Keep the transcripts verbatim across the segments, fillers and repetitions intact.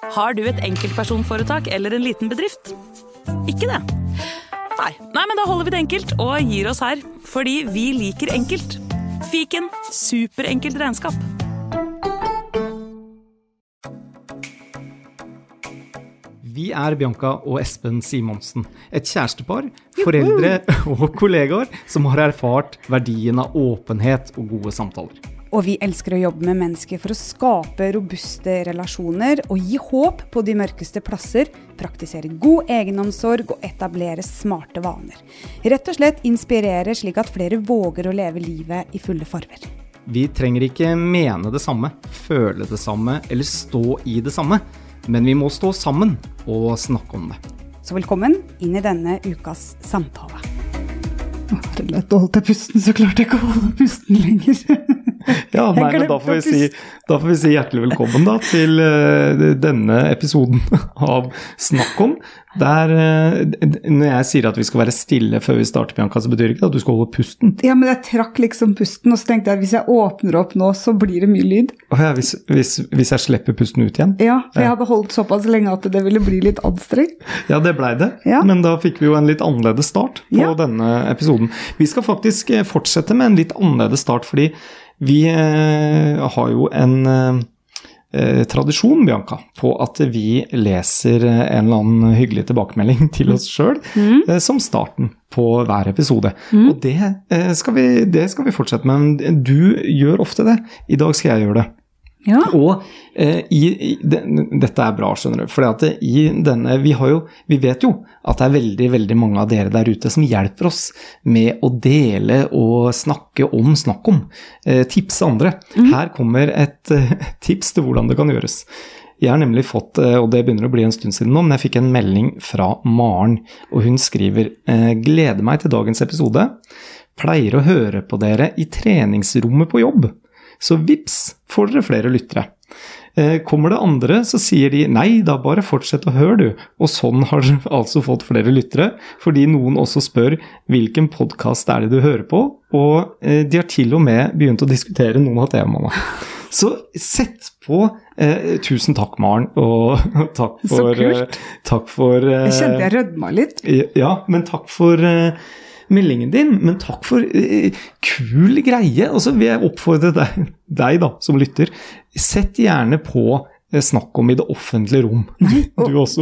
Har du et enkeltpersonforetak eller en liten bedrift? Ikke det? Nei. Nei, men da holder vi det enkelt og gir oss her, fordi vi liker enkelt. Fiken, superenkelt regnskap. Vi er Bianca og Espen Simonsen, et kjærestepar, foreldre og kollegaer som har erfart verdien av åpenhet og gode samtaler. Og vi elsker å jobbe med mennesker for å skape robuste relasjoner og gi håp på de mørkeste plasser, praktisere god egenomsorg og etablere smarte vaner. Rett og slett inspirere slik at flere våger å leve livet i fulle farver. Vi trenger ikke mene det samme, føle det samme eller stå i det samme, men vi må stå sammen og snakke om det. Så velkommen inn i denne ukas samtale. Det er lett å holde pusten, så klart jeg ikke holde pusten lenger. Ja, nei, men da får, vi si, da får vi si hjertelig velkommen da, til uh, denne episoden av Snakk om. Der, uh, når jeg sier at vi skal være stille før vi starter, Bianca, så betyr ikke det at du skal holde pusten. Ja, men jeg trakk liksom pusten, og så tenkte jeg at hvis jeg åpner opp nå, så blir det mye lyd. Oh, ja, hvis, hvis, hvis jeg slipper pusten ut igjen? Ja, for jeg hadde holdt såpass lenge at det ville bli litt anstrengt. Ja, det ble det, ja. Men da fikk vi jo en litt annerledes start på ja. Denne episoden. Vi skal faktisk fortsette med en litt annerledes start, fordi vi eh, har jo en eh, tradisjon, Bianca, på at vi leser en eller annen hyggelig tilbakemelding til oss selv, mm. eh, som starten på hver episode. Mm. Og det, eh, skal vi, det skal vi fortsette med, men du gjør ofte det. I dag skal jeg gjøre det. Ja. Og eh, i, i, de, dette er bra, skjønner du, for at i denne, vi, har jo, vi vet jo at det er veldig, veldig mange av dere der ute som hjelper oss med å dele og snakke om, snakke om, eh, tipse andre. Mm. Her kommer et eh, tips til hvordan det kan gjøres. Jeg har nemlig fått, og det begynner å bli en stund siden nå, men jeg fikk en melding fra Maren, og hun skriver, eh, gleder meg til dagens episode, pleier å høre på dere i treningsrommet på jobb. Så vips får dere flere lyttere. Eh, kommer det andre, så sier de, nei, da bare fortsett å høre du. Og sånn har dere altså fått flere lyttere, fordi noen også spør hvilken podcast er det du hører på, og eh, de har til og med begynt å diskutere noen av temaene. Så sett på, eh, tusen takk Maren, og takk for... Så kult. Eh, takk for... Eh, jeg kjente jeg rødma litt. Ja, men takk for... Eh, meldingen din, men takk for uh, kul greie. Og så vil jeg oppfordre deg, deg da, som lytter, sett gjerne på uh, snakk om i det offentlige rom. Nei, du også.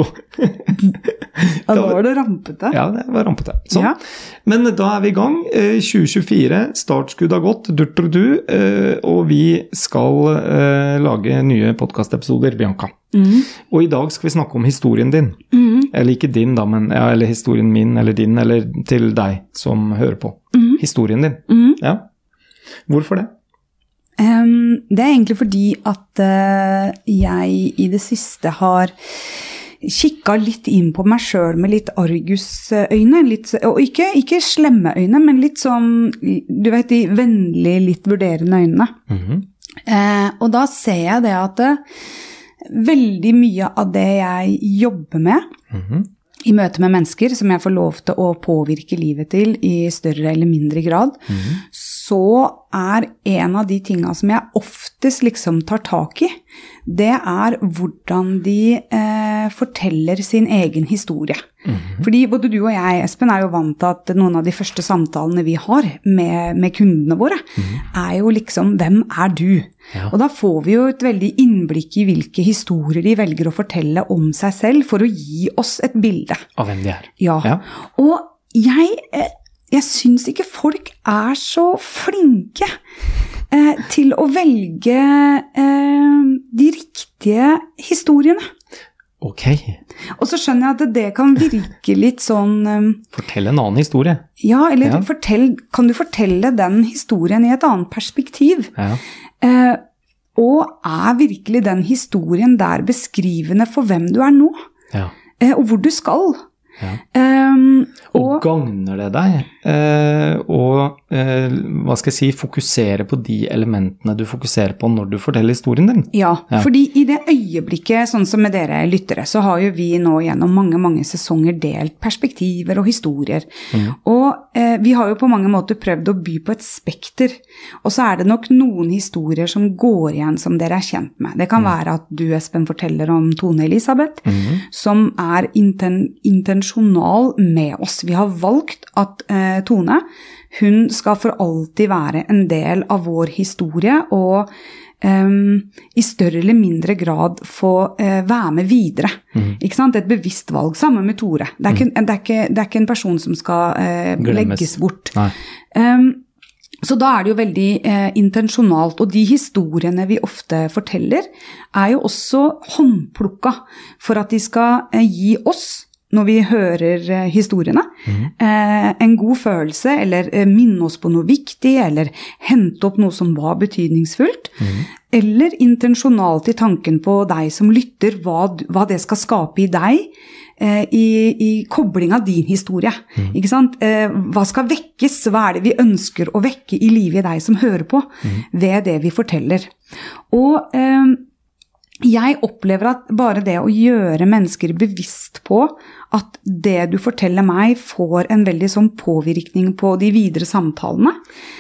Ja, da var det rampete. Ja, det var rampete. Sånn. Ja. Men da er vi i gang. Uh, tjue tjuefire, startskudd har gått, durter du, uh, og vi skal uh, lage nye podcastepisoder, Bianca. Mm. Og i dag skal vi snakke om historien din. Mm. Eller ikke din da, men ja, eller historien min, eller din, eller til deg som hører på. Mm. Historien din. Mm. Ja. Hvorfor det? Um, det er egentlig fordi at uh, jeg i det siste har kikket litt inn på meg selv med litt argusøyne, litt, og ikke, ikke slemme øyne, men litt sånn, du vet, de vennlige, litt vurderende øynene. Mm-hmm. Uh, og da ser jeg det at uh, veldig mye av det jeg jobber med, mm-hmm. i møte med mennesker som jeg får lov til å påvirke livet til i større eller mindre grad, mm-hmm. så er en av de tingene som jeg oftest liksom tar tak i, det er hvordan de eh, forteller sin egen historie. Mm-hmm. Fordi både du og jeg, Espen, er jo vant til at noen av de første samtalene vi har med, med kundene våre, mm-hmm. er jo liksom, hvem er du? Ja. Og da får vi jo et veldig innblikk i hvilke historier de velger å fortelle om seg selv for å gi oss et bilde. Av hvem de er. Ja. Ja. Og jeg, jeg synes ikke folk er så flinke eh, til å velge eh, de riktige historiene. Ok. Og så skjønner jeg at det kan virke litt sånn... Um, Fortell en annen historie. Ja, eller ja. Fortell, kan du fortelle den historien i et annet perspektiv? Ja. Eh, og er virkelig den historien der beskrivende for hvem du er nå? Ja. Eh, og hvor du skal? Ja. Um, Og, og gagner det deg, eh, og eh, hva skal jeg si, fokusere på de elementene du fokuserer på når du forteller historien din? Ja, ja, fordi i det øyeblikket, sånn som med dere lyttere, så har jo vi nå gjennom mange, mange sesonger delt perspektiver og historier. Mm. Og eh, vi har jo på mange måter prøvd å by på et spekter, og så er det nok noen historier som går igjen som dere er kjent med. Det kan mm. være at du, Espen, forteller om Tone Elisabeth, mm. som er inten, intensjonal med oss. Vi har valgt at eh, Tone, hun skal for alltid være en del av vår historie, og um, i større eller mindre grad få uh, være med videre. Mm. Ikke sant? Et bevisst valg, sammen med Tore. Det er, mm. ikke, det er, ikke, det er ikke en person som skal uh, legges bort. Um, så da er det jo veldig uh, intensjonalt, og de historiene vi ofte forteller, er jo også håndplukket for at de skal uh, gi oss, når vi hører uh, historiene, mm. uh, en god følelse, eller uh, minne oss på noe viktig, eller hente opp noe som var betydningsfullt, mm. eller intensjonalt i tanken på deg som lytter, hva, hva det skal skape i deg, uh, i, i kobling av din historie. Mm. Ikke sant? Uh, hva skal vekkes? Hva er det vi ønsker å vekke i livet i deg som hører på, mm. ved det vi forteller? Og uh, jeg opplever at bare det å gjøre mennesker bevisst på at det du forteller meg får en veldig sånn påvirkning på de videre samtalene.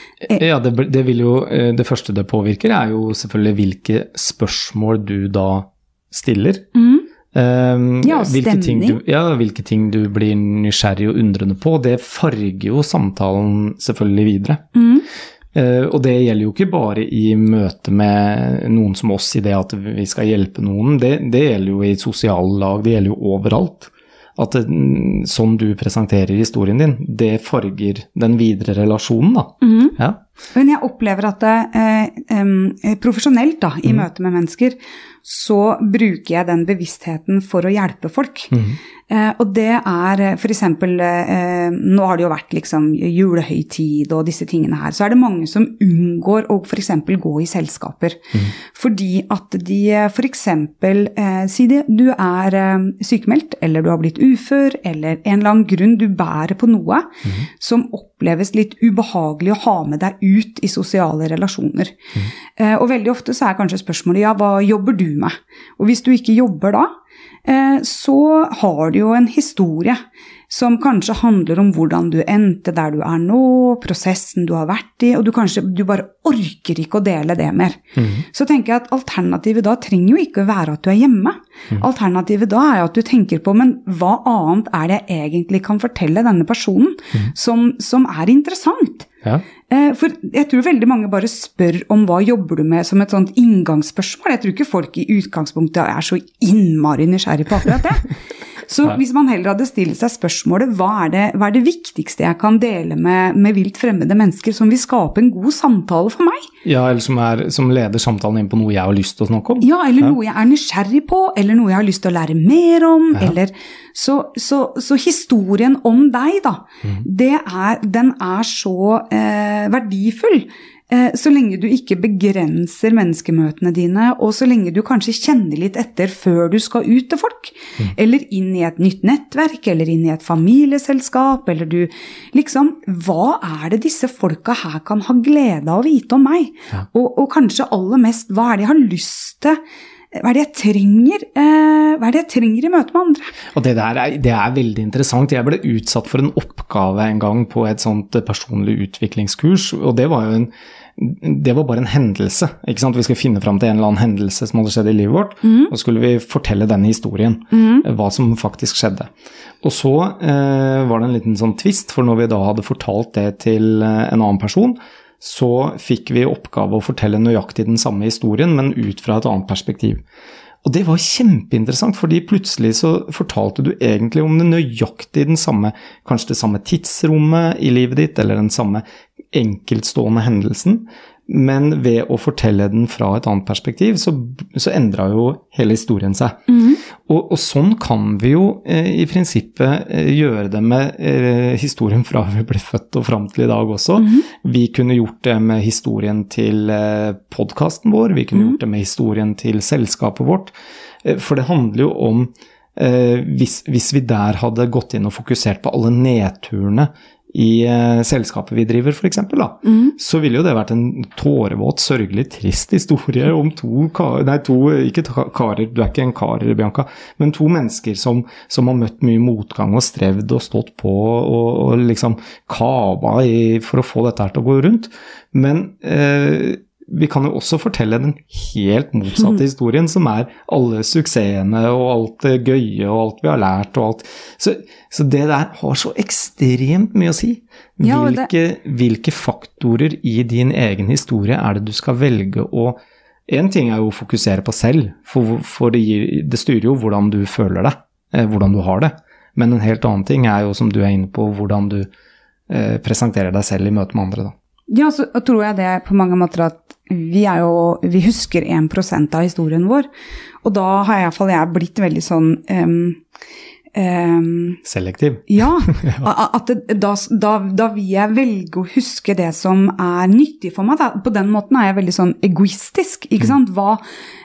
Ja, det, det vil jo, det første det påvirker er jo selvfølgelig hvilke spørsmål du da stiller. Mm. Um, ja, hvilke ting, du, ja, hvilke ting du blir nysgjerrig og undrende på, det farger jo samtalen selvfølgelig videre. Mm. Uh, og det gjelder jo ikke bare i møte med noen som oss i det at vi skal hjelpe noen, det, det gjelder jo i sosiale lag, det gjelder jo overalt. At det, sånn du presenterer historien din, det farger den videre relasjonen da. Mm. Ja. Men jeg opplever at det, eh, eh, profesjonelt da, i mm. møte med mennesker, så bruker jeg den bevisstheten for å hjelpe folk. Mm. Eh, og det er for eksempel, eh, nå har det jo vært liksom julehøytid og disse tingene her, så er det mange som unngår å for eksempel gå i selskaper. Mm. Fordi at de for eksempel, eh, si det, du er eh, sykemeldt, eller du har blitt ufør, eller en eller annen grunn du bærer på noe, mm. som oppleves litt ubehagelig å ha med deg ut i sosiale relasjoner. Mm. Eh, og veldig ofte så er kanskje spørsmålet, ja, hva jobber du med? Og hvis du ikke jobber da, eh, så har du jo en historie som kanskje handler om hvordan du endte der du er nå, prosessen du har vært i, og du kanskje du bare orker ikke å dele det mer. Mm. Så tenker jeg at alternativet da trenger jo ikke være at du er hjemme. Mm. Alternativet da er jo at du tenker på, men hva annet er det jeg egentlig kan fortelle denne personen mm. som, som er interessant? Ja. For jeg tror veldig mange bare spør om hva jobber du med som et sånt inngangsspørsmål. Jeg tror ikke folk i utgangspunktet er så innmari nysgjerrig på akkurat det. Så hvis man heller hadde stilt seg spørsmålet, hva er det, hva er det viktigste jeg kan dele med, med vilt fremmede mennesker som vil skape en god samtale for meg? Ja, eller som, er, som leder samtalen inn på noe jeg har lyst til å snakke om. Ja, eller ja. Noe jeg er nysgjerrig på, eller noe jeg har lyst til å lære mer om, ja. Eller så, så, så historien om deg da, mm. det er, den er så eh, verdifull. Så lenge du ikke begrenser menneskemøtene dine, og så lenge du kanskje kjenner litt etter før du skal ut til folk, mm. eller inn i et nytt nettverk, eller inn i et familieselskap, eller du, liksom, hva er det disse folka her kan ha glede av å vite om meg? Ja. Og, og kanskje aller mest, hva er det jeg har lyst til? Hva er det jeg trenger? Hva er det jeg trenger i møte med andre? Og det der er, det er veldig interessant. Jeg ble utsatt for en oppgave en gang på et sånt personlig utviklingskurs, og det var jo en det var bare en hendelse, ikke sant? Vi skulle finne frem til en eller annen hendelse som hadde skjedd i livet vårt, mm. og skulle vi fortelle denne historien, mm. hva som faktisk skjedde. Og så eh, var det en liten sånn twist, for når vi da hadde fortalt det til en annen person, så fikk vi oppgave å fortelle nøyaktig den samme historien, men ut fra et annet perspektiv. Og det var kjempeinteressant, fordi plutselig så fortalte du egentlig om det nøyaktig den samme, kanskje det samme tidsrommet i livet ditt, eller den samme enkeltstående hendelsen, men ved å fortelle den fra et annet perspektiv, så, så endret jo hele historien seg. Mm. Og, og sånn kan vi jo eh, i prinsippet eh, gjøre det med eh, historien fra vi ble født og frem til i dag også. Mm. Vi kunne gjort det med historien til eh, podcasten vår, vi kunne mm. gjort det med historien til selskapet vårt, eh, for det handler jo om eh, hvis, hvis vi der hadde gått inn og fokusert på alle nedturene i eh, selskapet vi driver, for eksempel, da, mm. så ville jo det vært en tårevåt, sørgelig, trist historie om to karer, nei, to, ikke karer, du er ikke en kar, Bianca, men to mennesker som, som har møtt mye motgang og strevd og stått på og, og liksom kava i, for å få dette her til å gå rundt. Men eh, vi kan jo også fortelle den helt motsatte historien, som er alle suksessene og alt det gøye og alt vi har lært og alt. Så, så det der har så ekstremt mye å si. Hvilke, ja, hvilke faktorer i din egen historie er det du skal velge å... En ting er jo å fokusere på selv, for, for det, gir, det styrer jo hvordan du føler deg, eh, hvordan du har det. Men en helt annen ting er jo, som du er inne på, hvordan du eh, presenterer deg selv i møte med andre da. Ja, så tror jeg det på mange måter at vi er jo, vi husker en prosent av historien vår, og da har i hvert fall jeg blitt veldig sånn... Um, um, Selektiv. Ja, at det, da, da, da vil jeg velge å huske det som er nyttig for meg. Da. På den måten er jeg veldig sånn egoistisk, ikke sant? Hva...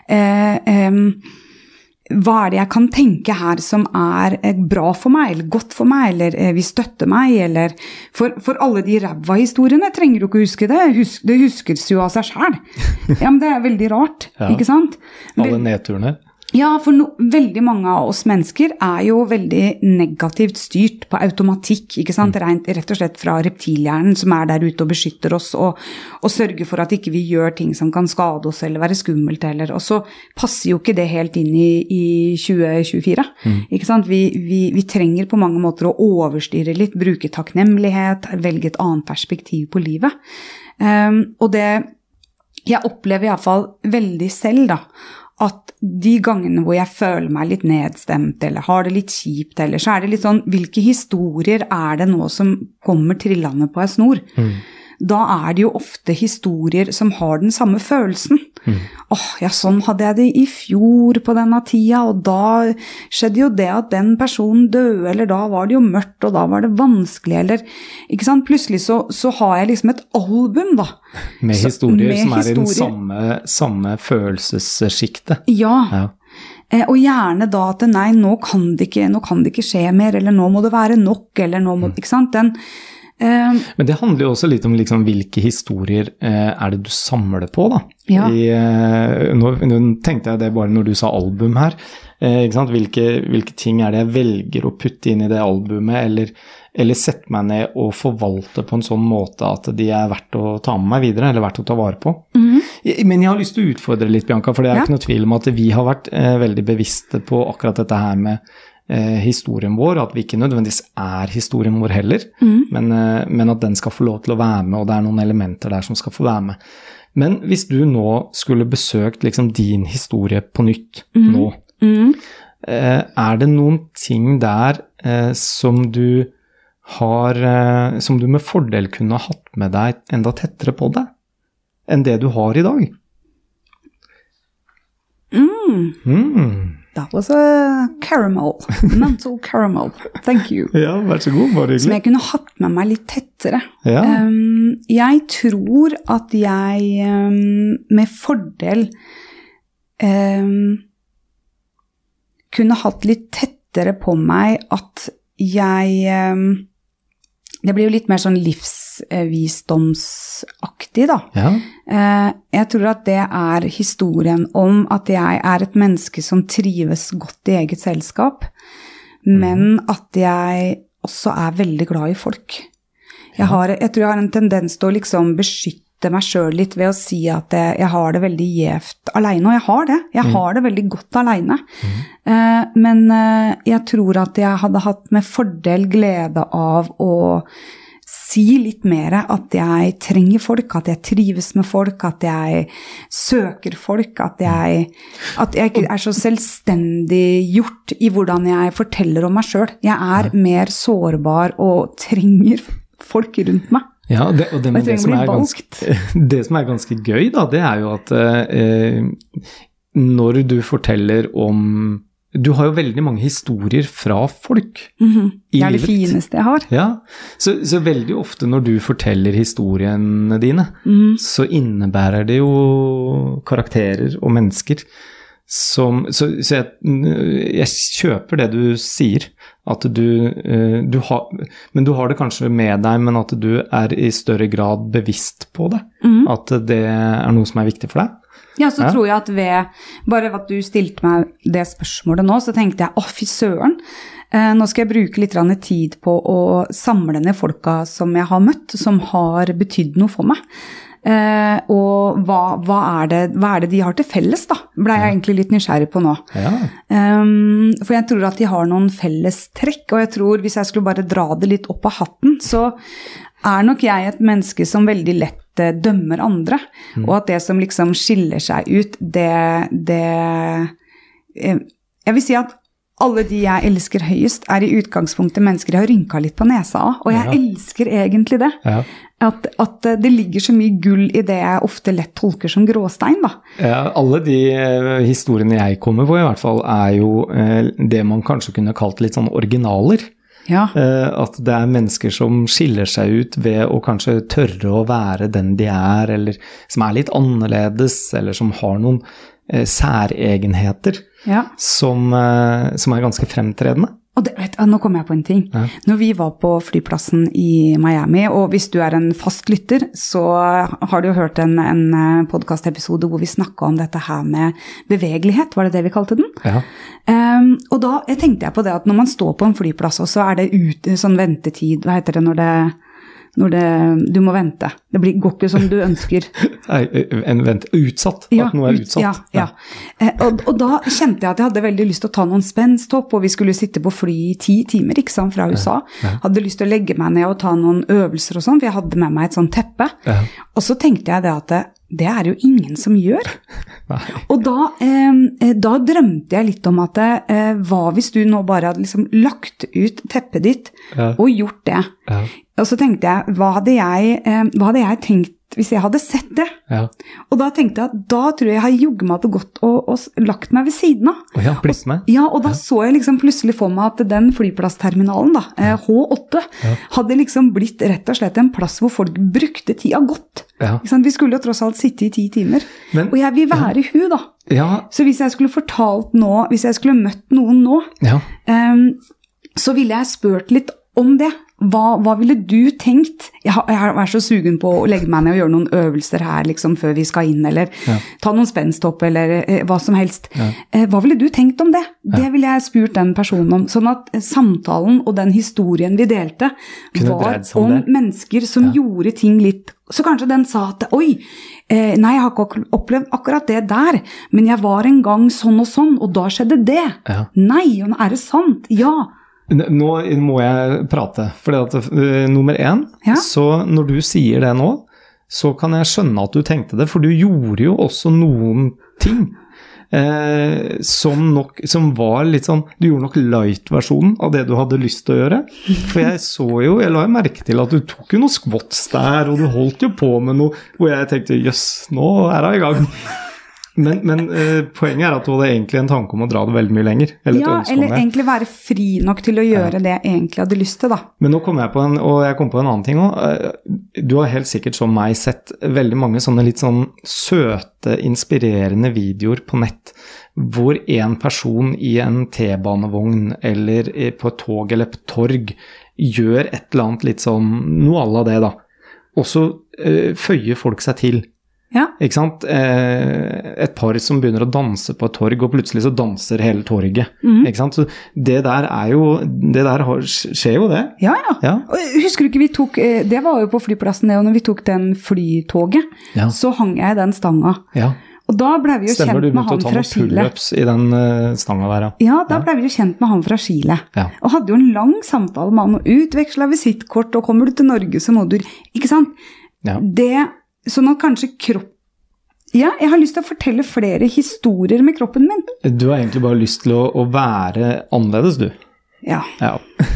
Uh, um, Hva er det jeg kan tenke her som er bra for meg, eller godt for meg, eller vil støtte meg, eller for, for alle de ræva historiene trenger du ikke huske det, Husk, det huskes jo av seg selv. Ja, men det er veldig rart, ja. Ikke sant? Alle nedturene. Ja, for no, veldig mange av oss mennesker er jo veldig negativt styrt på automatikk, ikke sant? Rent, rett og slett fra reptilhjernen som er der ute og beskytter oss og, og sørger for at ikke vi gjør ting som kan skade oss eller være skummelt eller, og så passer jo ikke det helt inn i, i tjue tjuefire, mm. ikke sant? Vi, vi, vi trenger på mange måter å overstyre litt, bruke takknemlighet, velge et annet perspektiv på livet. Um, og det, jeg opplever i hvert fall veldig selv da, at de gangene hvor jeg føler meg litt nedstemt, eller har det litt kjipt, eller så er det litt sånn, hvilke historier er det nå som kommer trillende på en snor? Mm. Da er det jo ofte historier som har den samme følelsen. Mm. Åh, ja, sånn hadde jeg det i fjor på denne tida, og da skjedde jo det at den personen døde, eller da var det jo mørkt, og da var det vanskelig, eller, ikke sant? Plutselig så, så har jeg liksom et album, da. Med historier så, med som er historier. I den samme, samme følelsesskikte. Ja, ja. Eh, og gjerne da at nei, nå kan, det ikke, nå kan det ikke skje mer, eller nå må det være nok, eller nå må, mm. ikke sant? Den Men det handler jo også litt om liksom, hvilke historier eh, er det du samler på da? Ja. I, eh, nå, nå tenkte jeg det bare når du sa album her, eh, ikke sant? Hvilke, hvilke ting er det jeg velger å putte inn i det albumet, eller, eller sette meg ned og forvalte på en sånn måte at de er verdt å ta med meg videre, eller verdt å ta vare på. Mm. Men jeg har lyst til å utfordre litt, Bianca, for det er ja. Ikke noe tvil om at vi har vært eh, veldig bevisste på akkurat dette her med Eh, historien vår, at vi ikke nødvendigvis er historien vår heller, mm. men, eh, men at den skal få lov til å være med, og det er noen elementer der som skal få være med. Men hvis du nå skulle besøkt liksom din historie på nytt mm. nå, mm. Eh, er det noen ting der eh, som du har, eh, som du med fordel kunne ha hatt med deg enda tettere på deg enn det du har i dag? Mm. Mm. That was a caramel, mental caramel, thank you. Ja, vær så god, bare hyggelig. Som jeg kunne hatt med meg litt tettere. Ja. Um, jeg tror at jeg um, med fordel um, kunne hatt litt tettere på meg at jeg... Um, det blir jo litt mer sånn livsvisdomsaktig da. Ja. Jeg tror at det er historien om at jeg er et menneske som trives godt i eget selskap, mm. men at jeg også er veldig glad i folk. Jeg, har, jeg tror jeg har en tendens til å liksom beskytte meg selv litt ved å si at jeg, jeg har det veldig gjevt alene, og jeg har det. Jeg mm. har det veldig godt alene. Mm. Uh, men uh, jeg tror at jeg hadde hatt med fordel glede av å si litt mer at jeg trenger folk, at jeg trives med folk, at jeg søker folk, at jeg, at jeg ikke er så selvstendig gjort i hvordan jeg forteller om meg selv. Jeg er mer sårbar og trenger folk rundt meg. Ja, det, og det, det, som er ganske, det som er ganske gøy da, det er jo at eh, når du forteller om, du har jo veldig mange historier fra folk mm-hmm. i livet. Det er det fineste jeg har. Ja, så, så veldig ofte når du forteller historiene dine, mm. så innebærer det jo karakterer og mennesker som, så, så jeg, jeg kjøper det du sier, at du, du har, men du har det kanskje med deg, men at du er i større grad bevisst på det, mm. at det er noe som er viktig for deg. Ja, så ja. tror jeg at ved, bare at du stilte meg det spørsmålet nå, så tenkte jeg, å fy søren, eh, nå skal jeg bruke litt tid på å samle ned folka som jeg har møtt, som har betydd noe for meg. Eh, og hva, hva, er det, hva er det de har til felles da, ble jeg egentlig litt nysgjerrig på nå. Ja. Um, for jeg tror at de har noen felles trekk, og jeg tror hvis jeg skulle bare dra det litt opp av hatten, så er nok jeg et menneske som veldig lett eh, dømmer andre, mm. og at det som liksom skiller seg ut, det, det eh, jeg vil si at alle de jeg elsker høyest er i utgangspunktet mennesker jeg har rynket litt på nesa av, og jeg ja. elsker egentlig det. Ja. At, at det ligger så mye gull i det jeg ofte lett tolker som gråstein, da. Ja, alle de uh, historiene jeg kommer på i hvert fall er jo uh, det man kanskje kunne kalt litt sånn originaler. Ja. Uh, at det er mennesker som skiller seg ut ved å kanskje tørre å være den de er, eller som er litt annerledes, eller som har noen uh, særegenheter ja. som, uh, som er ganske fremtredende. Og det, vet, nå kommer jeg på en ting. Ja. Når vi var på flyplassen i Miami, og hvis du er en fast lytter, så har du jo hørt en, en podcast-episode hvor vi snakket om dette her med bevegelighet, var det det vi kalte den? Ja. Um, og da jeg tenkte jeg på det at når man står på en flyplass, og så er det ut, sånn ventetid, hva heter det når det... når det, du må vente. Det blir, går ikke som du ønsker. Nei, en vent, utsatt. Ja, at noe er utsatt. Ja, ja. ja. Og, og da kjente jeg at jeg hadde veldig lyst til å ta noen spensthopp, og vi skulle sitte på fly i ti timer, ikke sant, fra U S A. Ja, ja. Hadde lyst til å legge meg ned og ta noen øvelser og sånn, for jeg hadde med meg et sånt teppe. Ja. Og så tenkte jeg det at det, det er jo ingen som gjør. Nei. Og da, eh, da drømte jeg litt om at eh, hva hvis du nå bare hadde liksom lagt ut teppet ditt ja. og gjort det? Ja. Og så tenkte jeg, hva hadde jeg, eh, hva hadde jeg tenkt hvis jeg hadde sett det? Ja. Og da tenkte jeg at da tror jeg jeg har jogget meg til godt og, og lagt meg ved siden av. Og ja, blitt med. Ja, og da ja. så jeg liksom plutselig for meg at den flyplassterminalen da, ja. H åtte, ja. hadde liksom blitt rett og slett en plass hvor folk brukte tida godt. Ja. Vi skulle jo tross alt sitte i ti timer. Men, og jeg vil være ja. hun da. Ja. Så hvis jeg skulle fortalt nå, hvis jeg skulle møtt noen nå, ja. um, så ville jeg spurt litt om det. Hva, hva ville du tenkt? Jeg har, jeg har vært så sugen på å legge meg ned og gjøre noen øvelser her liksom, før vi skal inn, eller ja. ta noen spensthopp, eller eh, hva som helst. Ja. Eh, hva ville du tenkt om det? Ja. Det ville jeg spurt den personen om. Sånn at eh, samtalen og den historien vi delte kunne var om, om mennesker som ja. gjorde ting litt. Så kanskje den sa at, oi, eh, nei, jeg har ikke opplevd akkurat det der, men jeg var en gang sånn og sånn, og da skjedde det. Ja. Nei, og nå er det sant. Ja. Nå må jeg prate, for at, uh, nummer én, ja. så når du sier det nå, så kan jeg skjønne at du tenkte det, for du gjorde jo også noen ting eh, som, nok, som var litt sånn, du gjorde nok light-versjonen av det du hadde lyst til å gjøre, for jeg så jo, jeg la jo merke til at du tok jo noen squats der, og du holdt jo på med noe, hvor jeg tenkte, jøss, nå er jeg i gang. Men, men eh, poenget er at du hadde egentlig en tanke om å dra det veldig mye lenger. Eller ja, eller egentlig være fri nok til å gjøre ja. det jeg egentlig hadde lyst til, da. Men nå kom jeg på en, og jeg kom på en annen ting også. Du har helt sikkert som meg sett veldig mange sånne litt sånn søte, inspirerende videoer på nett, hvor en person i en T-banevogn eller på et tog eller på et torg gjør et eller annet litt sånn, noe alla det da. Og så eh, føyer folk seg til. Ja. Ikke sant? Eh, et par som begynner å danse på et torg, og plutselig så danser hele torget. Mm. Ikke sant? Så det der er jo, det der har, skjer jo det. Ja, ja. ja. Husker du ikke vi tok, det var jo på flyplassen det, og når vi tok den flytoget, ja. så hang jeg i den stanga. Ja. Og da ble vi jo Stemmer, kjent med han fra Chile. Stemmer, du begynte å ta noen pull-ups i den uh, stanga der, ja. Ja, da ja. ble vi jo kjent med han fra Chile. Ja. Og hadde jo en lang samtale med han, og utvekslet visittkort, og kommer du til Norge så må du, ikke sant? Ja. Det... Sånn at kanskje kropp... Ja, jeg har lyst til å fortelle flere historier med kroppen min. Du har egentlig bare lyst til å, å være annerledes, du. Ja. Ja.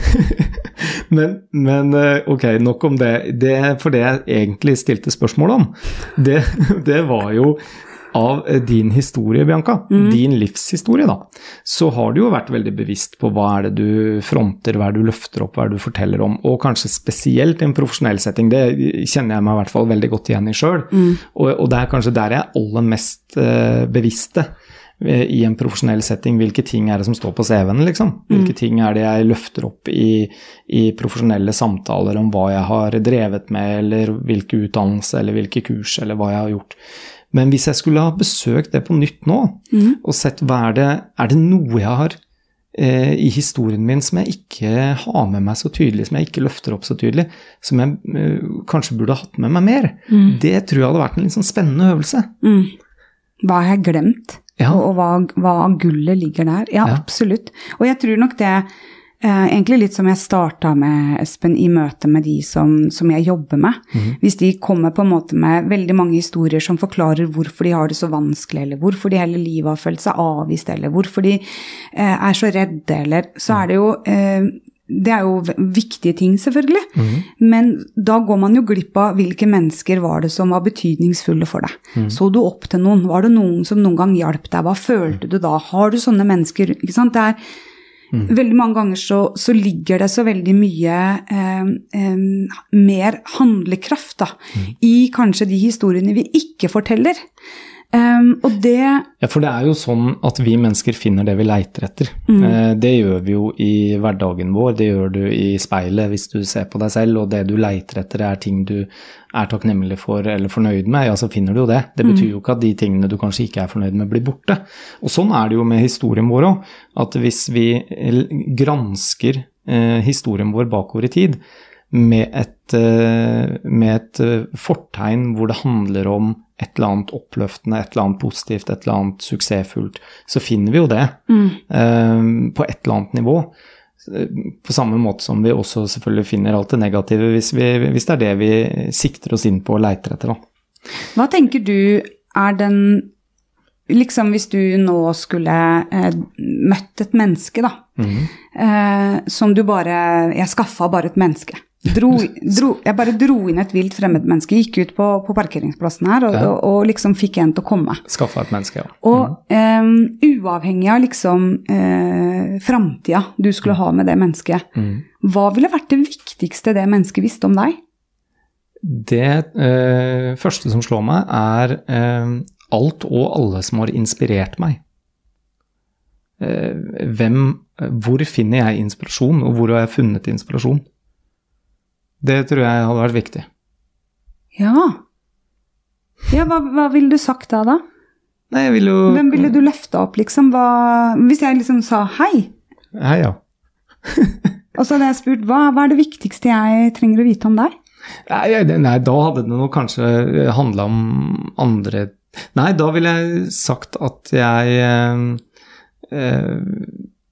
men, men, ok, nok om det. det. For det jeg egentlig stilte spørsmål om, det, det var jo av din historie, Bianca, mm. din livshistorie da, så har du jo vært veldig bevisst på hva er det du fronter, hva er det du løfter opp, hva er det du forteller om, og kanskje spesielt i en profesjonell setting, det kjenner jeg meg i hvert fall veldig godt igjen i selv, mm. og, og det er kanskje der jeg er aller mest uh, bevisste i en profesjonell setting, hvilke ting er det som står på C V-en, liksom? Hvilke mm. ting er det jeg løfter opp i, i profesjonelle samtaler om hva jeg har drevet med, eller hvilke utdannelse, eller hvilke kurs, eller hva jeg har gjort. Men hvis jeg skulle ha besøkt det på nytt nå, mm. og sett hva er det, er det noe jeg har eh, i historien min som jeg ikke har med meg så tydelig, som jeg ikke løfter opp så tydelig, som jeg eh, kanskje burde ha hatt med meg mer, mm. det tror jeg hadde vært en litt sånn spennende øvelse. Mm. Hva har jeg glemt? Ja. Og, og hva, hva gullet ligger der? Ja, ja, absolutt. Og jeg tror nok det, eh, egentlig litt som jeg startet med, Espen, i møte med de som, som jeg jobber med. Mm. Hvis de kommer på en måte med veldig mange historier som forklarer hvorfor de har det så vanskelig, eller hvorfor de hele livet har følt seg avvist, eller hvorfor de eh, er så redde, eller så er det jo... Eh, Det er jo viktige ting selvfølgelig, mm. men da går man jo glipp av hvilke mennesker var det som var betydningsfulle for deg. Mm. Så du opp til noen? Var det noen som noen gang hjalp deg? Hva følte du da? Har du sånne mennesker? Ikke sant? Det er mm. veldig mange ganger så, så ligger det så veldig mye eh, eh, mer handlekraft da, mm. i kanskje de historiene vi ikke forteller. Um, og det... Ja, for det er jo sånn at vi mennesker finner det vi leiter etter. Mm. Eh, det gjør vi jo i hverdagen vår, det gjør du i speilet hvis du ser på deg selv, og det du leiter etter er ting du er takknemlig for eller fornøyd med, ja, så finner du jo det. Det betyr jo ikke at de tingene du kanskje ikke er fornøyd med blir borte. Og sånn er det jo med historien vår også, at hvis vi gransker eh, historien vår bakover i tid, med et, med et fortegn hvor det handler om et eller annet oppløftende, et eller annet positivt, et eller annet suksessfullt, så finner vi jo det mm. eh, på et eller annet nivå. På samme måte som vi også selvfølgelig finner alt det negative hvis, vi, hvis det er det vi sikter oss inn på og leiter etter. Da. Hva tenker du er den, liksom hvis du nå skulle eh, møtt et menneske da, mm. eh, som du bare, jeg skaffet bare et menneske. Dro, dro, jeg bare dro inn et vilt fremmed menneske, gikk ut på, på parkeringsplassen her og, ja. og, og liksom fikk en til å komme. Skaffet et menneske, ja. Mm. Og um, uavhengig av liksom uh, fremtida du skulle ha med det mennesket, mm. hva ville vært det viktigste det mennesket visste om deg? Det uh, første som slår meg er uh, alt og alle som har inspirert meg. Uh, hvem, hvor finner jeg inspirasjon, og hvor har jeg funnet inspirasjon? Det tror jeg hadde vært viktig. Ja. Ja, hva, hva ville du sagt da, da? Nei, jeg ville jo... Hvem ville du løfte opp, liksom? Hva... Hvis jeg liksom sa hei? Hei, ja. Og så hadde jeg spurt, hva, hva er det viktigste jeg trenger å vite om deg? Nei, nei da hadde det nok kanskje handlet om andre... Nei, da ville jeg sagt at jeg... Eh, eh,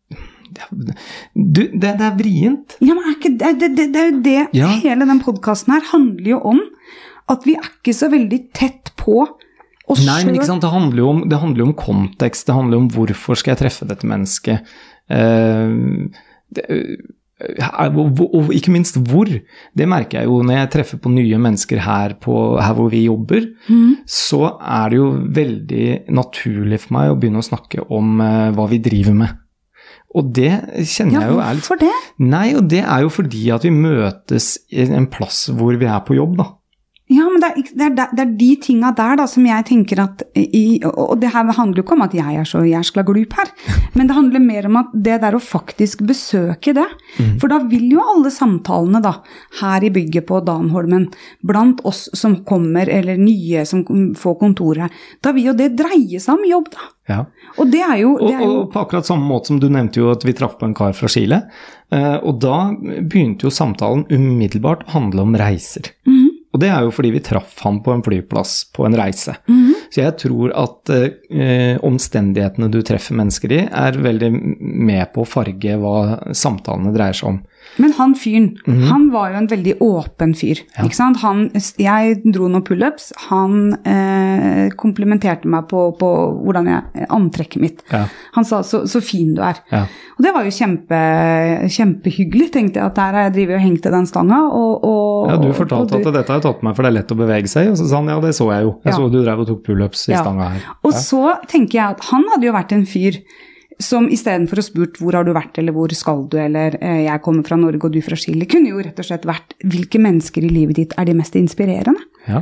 Du, det, det er vrient. Ja, men er ikke, det, det, det, det er jo det, ja. Hele den podcasten her handler jo om at vi er ikke så veldig tett på oss selv. Nei, men ikke sant, det handler jo om, det handler jo om kontekst, det handler om hvorfor skal jeg treffe dette mennesket, uh, det, uh, og, og ikke minst hvor. Det merker jeg jo når jeg treffer på nye mennesker her, på, her hvor vi jobber, mm. så er det jo veldig naturlig for meg å begynne å snakke om uh, hva vi driver med. Og det kjenner jeg jo er litt... Ja, hvorfor det? Nei, og det er jo fordi at vi møtes i en plass hvor vi er på jobb, da. Ja, men det er, det er, det er de tingene der da, som jeg tenker at, i, og det her handler jo ikke om at jeg er så jæskla glup her, men det handler mer om at det der å faktisk besøke det, mm. for da vil jo alle samtalene da, her i bygget på Danholmen, blant oss som kommer, eller nye som får kontor her, da vil jo det dreie seg om jobb da. Ja. Og det er jo... Det er jo... Og, og på akkurat samme måte som du nevnte jo at vi traff på en kar fra Chile, og da begynte jo samtalen umiddelbart å handle om reiser. Mhm. Og det er jo fordi vi traff han på en flyplass på en reise. Mm-hmm. Så jeg tror at eh, omstendighetene du treffer mennesker i er veldig med på å farge hva samtalene dreier seg om. Men han fyren, mm-hmm. han var jo en veldig åpen fyr, ja. Ikke sant? Han, jeg dro noen pull-ups, han eh, komplimenterte meg på, på hvordan jeg antrekket mitt. Ja. Han sa, så, så fin du er. Ja. Og det var jo kjempe, kjempehyggelig, tenkte jeg, at der har jeg drivet og hengt i den stanga. Og, og, ja, du fortalte du, at dette har jeg tatt meg, for det er lett å bevege seg, og så sa han, ja, det så jeg jo. Jeg ja. Så du drev og tok pull-ups i ja. Stanga her. Og ja. Så tenker jeg at han hadde jo vært en fyr som i stedet for å spurt hvor har du vært, eller hvor skal du, eller eh, jeg kommer fra Norge og du fra Chile, kunne jo rett og slett vært hvilke mennesker i livet ditt er de mest inspirerende. Ja.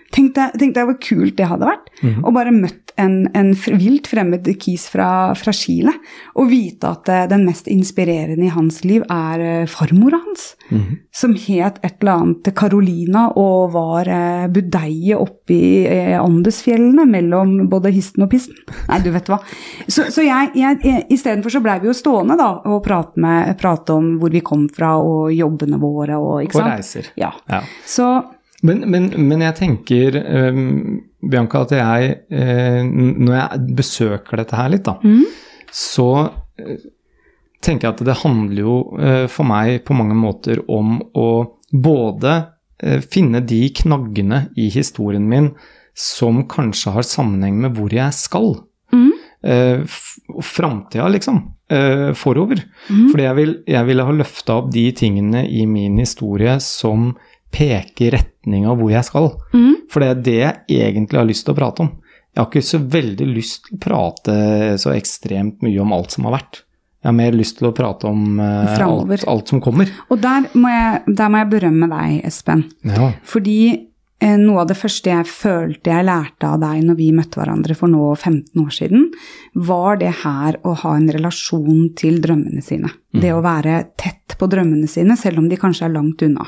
Tenk deg, tenk deg hvor kult det hadde vært, mm. å bare møtt en, en vilt fremmed kis fra, fra Chile, og vite at uh, den mest inspirerende i hans liv er uh, farmora hans, mm. som het et eller annet Carolina, og var uh, budeie oppe i uh, Andesfjellene, mellom både histen og pisten. Nei, du vet hva. Så, så jeg, jeg, jeg, i stedet for så ble vi jo stående da, og prate, med, prate om hvor vi kom fra, og jobbene våre, og ikke sant? Og reiser. Ja. ja. Så... Men, men, men jeg tenker, um, Bianca, at jeg, uh, når jeg besøker dette her litt da, mm. så uh, tenker jeg at det handler jo uh, for meg på mange måter om å både uh, finne de knaggene i historien min som kanskje har sammenheng med hvor jeg skal. Mm. Uh, og fremtiden liksom, uh, forover. Mm. Fordi jeg, vil, jeg ville ha løftet opp de tingene i min historie som peker retning av hvor jeg skal. Mm. For det er det jeg egentlig har lyst til å prate om. Jeg har ikke så veldig lyst til å prate så ekstremt mye om alt som har vært. Jeg har mer lyst til å prate om uh, alt, alt som kommer. Og der må jeg, der må jeg berømme deg, Espen. Ja. Fordi eh, noe av det første jeg følte jeg lærte av deg når vi møtte hverandre for nå femten år siden, var det her å ha en relasjon til drømmene sine. Mm. Det å være tett på drømmene sine, selv om de kanskje er langt unna.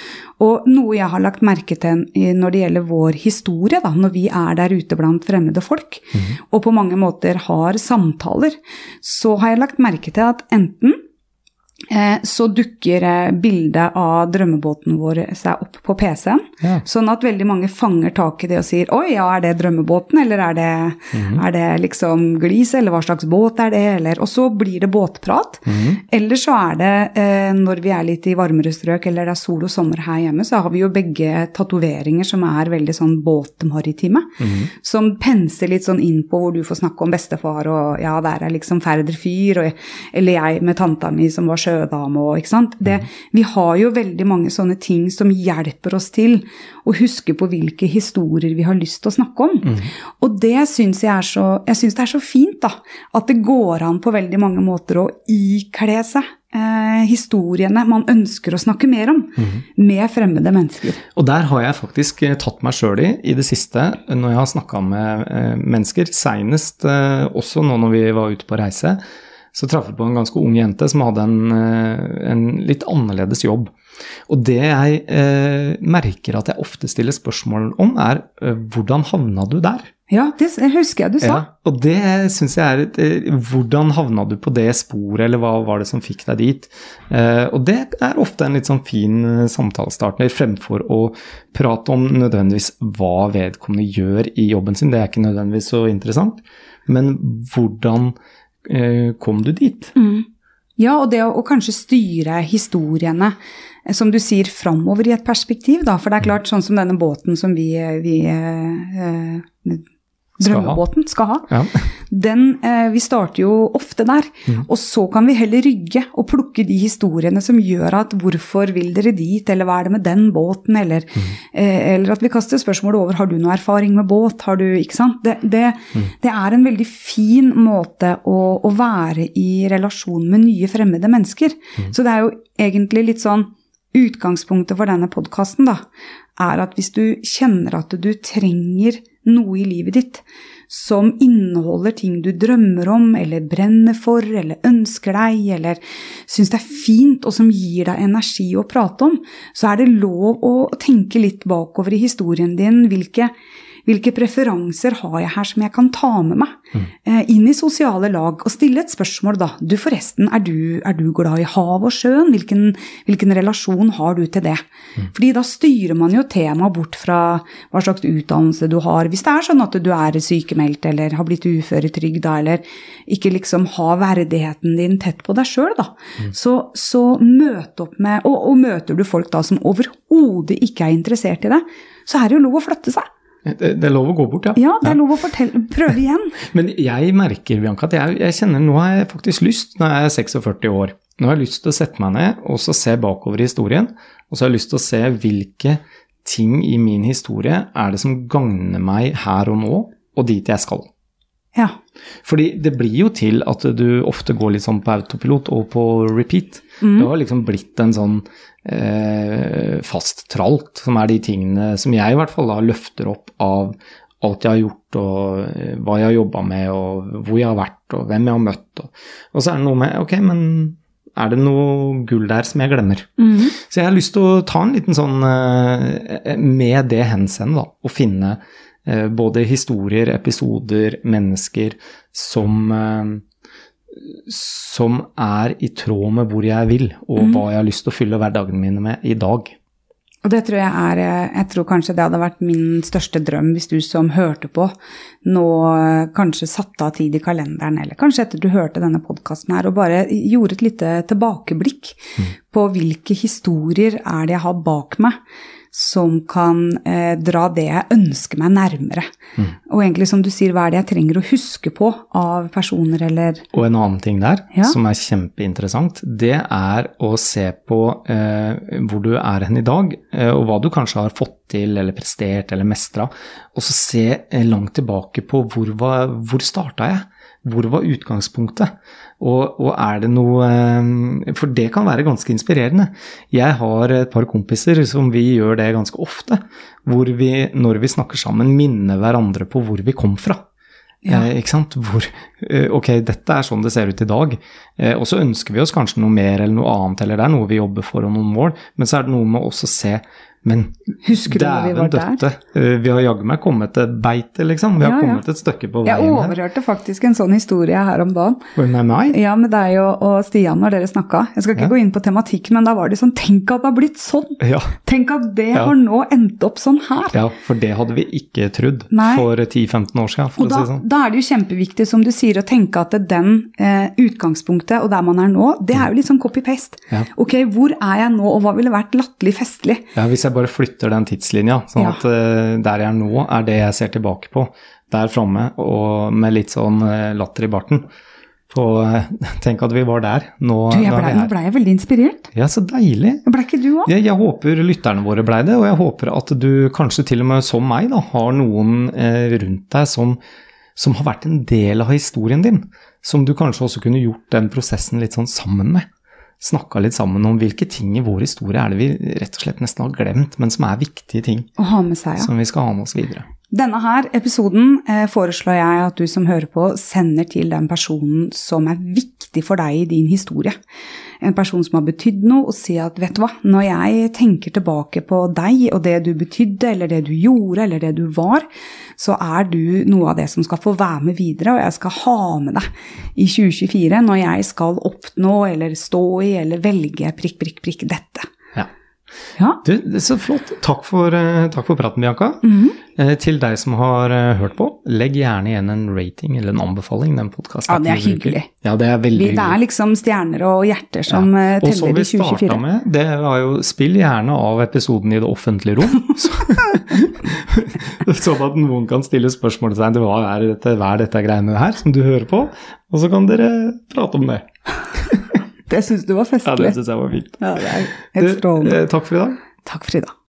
Og noe jeg har lagt merke til når det gjelder vår historie, da, når vi er der ute blant fremmede folk, mm. og på mange måter har samtaler, så har jeg lagt merke til at enten eh, så dukker eh, bildet av drømmebåten vår seg opp på P C-en, ja. Sånn at veldig mange fanger tak i det og sier, oi, ja, er det drømmebåten, eller er det, mm. er det liksom glis, eller hva slags båt er det, eller, og så blir det båtprat, mm. eller så er det, eh, når vi er litt i varmere strøk, eller det er sol og sommer her hjemme, så har vi jo begge tatoveringer som er veldig sånn båtmaritime, mm. som penser litt sånn inn på hvor du får snakke om bestefar, og ja, der er liksom Færder fyr, og, eller jeg med tanta mi som var sjødame, og ikke sant? Det, mm. Vi har jo veldig mange sånne ting som hjelper oss til å huske på hvilke historier vi har lyst til å snakke om. Mm. Og det synes jeg er så, jeg synes det er så fint da, at det går an på veldig mange måter å ikle seg eh, historiene man ønsker å snakke mer om, mm. med fremmede mennesker. Og der har jeg faktisk tatt meg selv i, i det siste, når jeg har snakket med eh, mennesker, senest eh, også nå når vi var ute på reise, så traff jeg på en ganske ung jente som hadde en, en litt annerledes jobb. Og det jeg eh, merker at jeg ofte stiller spørsmål om er, eh, hvordan havna du der? Ja, det husker jeg du sa. Ja, og det synes jeg er, et, eh, hvordan havna du på det sporet, eller hva var det som fikk deg dit? Eh, og det er ofte en litt sånn fin samtalestartner, fremfor å prate om nødvendigvis hva vedkommende gjør i jobben sin. Det er ikke nødvendigvis så interessant, men hvordan kom du dit? Mm. Ja, og det å, å kanskje styre historiene, som du sier, fremover i et perspektiv, da, for det er klart, sånn som denne båten som vi, vi eh, drømmebåten skal ha, ja. Den, eh, vi starter jo ofte der, mm. og så kan vi heller rygge og plukke de historiene som gjør at hvorfor vil dere dit, eller hva er det med den båten, eller, mm. eh, eller at vi kaster spørsmål over, har du noe erfaring med båt, har du, ikke sant? Det, det, mm. det er en veldig fin måte å, å være i relasjon med nye fremmede mennesker, mm. så det er jo egentlig litt sånn, utgangspunktet for denne podcasten da, er at hvis du kjenner at du trenger noe i livet ditt som inneholder ting du drømmer om, eller brenner for, eller ønsker deg, eller synes det er fint, og som gir deg energi å prate om, så er det lov å tenke litt bakover i historien din, hvilke Hvilke preferanser har jeg her som jeg kan ta med meg mm. eh, inn i sosiale lag, og stille et spørsmål da. Du forresten, er du, er du glad i hav og sjøen? Hvilken, hvilken relasjon har du til det? Mm. Fordi da styrer man jo temaet bort fra hva slags utdannelse du har. Hvis det er sånn at du er sykemeldt, eller har blitt uføretrygda, eller ikke liksom har verdigheten din tett på deg selv da. Mm. Så, så møt opp med, og, og møter du folk da som overhodet ikke er interessert i det, så er det jo lov å flytte seg. Det, det er lov å gå bort, ja. Ja, det er lov å fortelle, prøve igjen. Men jeg merker, Bianca, at jeg, jeg kjenner, nå har jeg faktisk lyst, når jeg er seksogførti år, nå har jeg lyst til å sette meg ned, og så se bakover i historien, og så har jeg lyst til å se hvilke ting i min historie er det som gagner meg her og nå, og dit jeg skal. Ja. Fordi det blir jo til at du ofte går litt sånn på autopilot og på repeat. Mm. Det har liksom blitt en sånn eh, fast tralt, som er de tingene som jeg i hvert fall da løfter opp av alt jeg har gjort, og hva jeg har jobbet med, og hvor jeg har vært, og hvem jeg har møtt. Og, og så er det noe med, ok, men er det noe gull der som jeg glemmer? Mm. Så jeg har lyst til å ta en liten sånn, med det henseende da, og finne både historier, episoder, mennesker som, som er i tråd med hvor jeg vil, og mm. hva jeg har lyst til å fylle hverdagene mine med i dag. Og det tror jeg er, jeg tror kanskje det hadde vært min største drøm hvis du som hørte på nå kanskje satte av tid i kalenderen, eller kanskje etter du hørte denne podcasten her, og bare gjorde et lite tilbakeblikk mm. på hvilke historier er det jeg har bak meg, som kan eh, dra det jeg ønsker meg nærmere. Mm. Og egentlig som du sier, hva er det jeg trenger å huske på av personer eller... Og en annen ting der, ja. Som er kjempeinteressant, det er å se på eh, hvor du er hen i dag, eh, og hva du kanskje har fått til, eller prestert, eller mestra, og så se eh, langt tilbake på hvor, var, hvor startet jeg? Hvor var utgangspunktet? Og, og er det noe, for det kan være ganske inspirerende. Jeg har et par kompiser som vi gjør det ganske ofte, hvor vi, når vi snakker sammen, minner hverandre på hvor vi kom fra. Ja. Eh, ikke sant? Hvor, ok, dette er sånn det ser ut i dag. Eh, og så ønsker vi oss kanskje noe mer eller noe annet, eller det er noe vi jobber for og noen mål, men så er det noe med også å se, men husker du når vi var døtte. Der? Vi har jagget meg kommet til beite, liksom. Vi har ja, ja. kommet et stykke på veien her. Jeg overhørte faktisk en sånn historie her om dagen. Med meg? Ja, med deg og, og Stian når dere snakket. Jeg skal ikke ja. gå inn på tematikken, men da var det sånn, tenk at det har blitt sånn. Ja. Tenk at det ja. har nå endt opp sånn her. Ja, for det hadde vi ikke trodd Nei. for ti til femten år siden. For og da, å si sånn. Da er det jo kjempeviktig, som du sier, å tenke at den eh, utgangspunktet og der man er nå, det er jo litt sånn copy-paste. Ja. Ok, hvor er jeg nå, og hva ville vært latterlig festlig? Ja, hvis jeg bare flytter den tidslinja, sånn ja. at uh, der jeg er nå er det jeg ser tilbake på, der fremme, og med litt sånn uh, latter i barten. Så uh, tenk at vi var der. Nå, du, jeg ble, nå ble jeg veldig inspirert. Ja, så deilig. Ble ikke du også? Jeg, jeg håper lytterne våre ble det, og jeg håper at du kanskje til og med som meg da, har noen uh, rundt deg som, som har vært en del av historien din, som du kanskje også kunne gjort den prosessen litt sånn sammen med. Snakket litt sammen om hvilke ting i vår historie er det vi rett og slett nesten har glemt, men som er viktige ting å ha med seg, ja. som vi skal ha med oss videre. Denne her episoden eh, foreslår jeg at du som hører på sender til den personen som er viktig for deg i din historie. En person som har betydd noe, og si at, vet du hva, når jeg tenker tilbake på deg og det du betydde, eller det du gjorde, eller det du var, så er du noe av det som skal få være med videre, og jeg skal ha med deg i tjue tjuefire når jeg skal oppnå, eller stå i, eller velge prikk, prikk, prikk dette. Ja. Ja. Du, det er så flott. Takk for, takk for praten, Bianca. Mm-hmm. Eh, til deg som har hørt på, legg gjerne igjen en rating eller en anbefaling, den podcasten. Ja, det er hyggelig. Ja, det er veldig hyggelig. Det er liksom stjerner og hjerter som ja. teller i tjue tjuefire. Og som vi startet med, det var jo, spill gjerne av episoden i det offentlige rom, sånn at noen kan stille spørsmål til deg, hva er dette, hva er dette greiene her som du hører på, og så kan dere prate om det. Det synes du var festlig. Ja, det synes jeg var fint. Ja, det er helt strålende. Takk for i dag. Takk for i dag.